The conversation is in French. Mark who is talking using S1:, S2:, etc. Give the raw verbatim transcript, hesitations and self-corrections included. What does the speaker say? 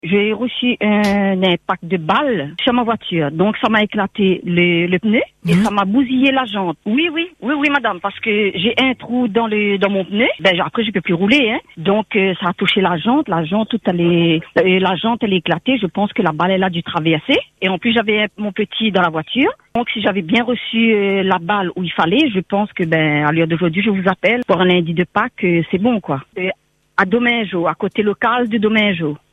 S1: J'ai reçu un impact de balle sur ma voiture. Donc, ça m'a éclaté le, le pneu et mmh. ça m'a bousillé la jante. Oui, oui, oui, oui, madame, parce que j'ai un trou dans le dans mon pneu. Ben, après, je peux plus rouler, hein. Donc, euh, ça a touché la jante. La jante, toute elle est, euh, la jante, elle est éclatée. Je pense que la balle, elle a dû traverser. Et en plus, j'avais mon petit dans la voiture. Donc, si j'avais bien reçu euh, la balle où il fallait, je pense que, ben, à l'heure d'aujourd'hui, je vous appelle pour un lundi de Pâques, euh, c'est bon, quoi. Euh, à Domingo, à côté local de Domingo.